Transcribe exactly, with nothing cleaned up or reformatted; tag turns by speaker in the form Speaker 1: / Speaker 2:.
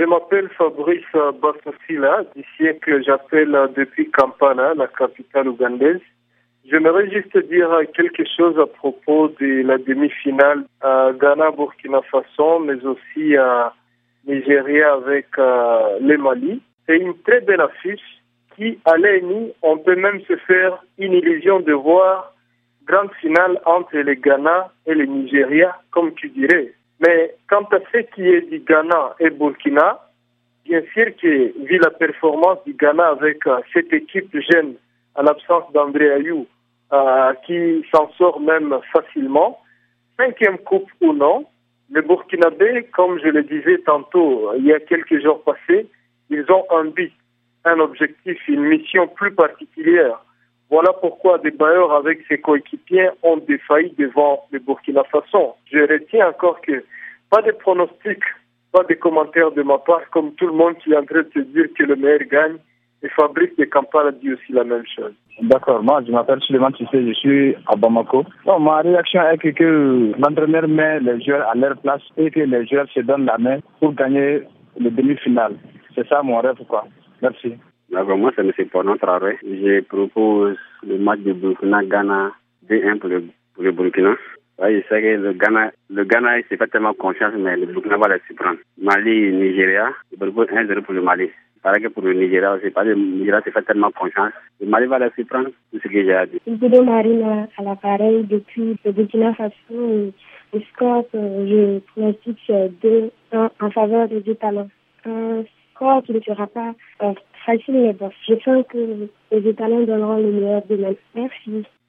Speaker 1: Je m'appelle Fabrice Bassosila, d'ici que j'appelle depuis Kampala, la capitale ougandaise. J'aimerais juste dire quelque chose à propos de la demi-finale à Ghana-Burkina Faso, mais aussi à Nigeria avec euh, le Mali. C'est une très belle affiche qui, à l'E N I, on peut même se faire une illusion de voir grande finale entre le Ghana et le Nigeria, comme tu dirais. Mais quant à ce qui est du Ghana et Burkina, bien sûr que, vu la performance du Ghana avec euh, cette équipe jeune, à l'absence d'André Ayou, euh, qui s'en sort même facilement, cinquième coupe ou non, les Burkinabés, comme je le disais tantôt, il y a quelques jours passés, ils ont un but, un objectif, une mission plus particulière. Voilà pourquoi des bailleurs avec ses coéquipiers ont défailli devant le Burkina Faso. Je retiens encore que pas de pronostics, pas de commentaires de ma part, comme tout le monde qui est en train de se dire que le meilleur gagne. Et Fabrice de Kampala dit aussi la même chose.
Speaker 2: D'accord, moi je m'appelle Suleiman Tissé, je suis à Bamako. Donc, ma réaction est que, que l'entraîneur met les joueurs à leur place et que les joueurs se donnent la main pour gagner le demi-finale. C'est ça mon rêve, quoi. Merci.
Speaker 3: D'accord, moi c'est M. Pornon Traoré. Je propose le match de Burkina-Ghana deux un pour le, pour le Burkina. Ouais, je sais que le Ghana, le Ghana il s'est fait tellement confiance, mais le Burkina va les surprendre. Mali, Nigeria, je propose un zéro pour le Mali. Pareil que pour le Nigeria aussi, parce que le Nigeria s'est fait tellement confiance. Le Mali va les surprendre, tout ce que j'ai à dire.
Speaker 4: Isidore Marine à l'appareil depuis le Burkina Faso. Le score, je pronostique deux un en faveur des deux talents. Un score qui ne sera pas euh, facile, mais bon, je sens que les deux talents donneront le meilleur de même. Merci.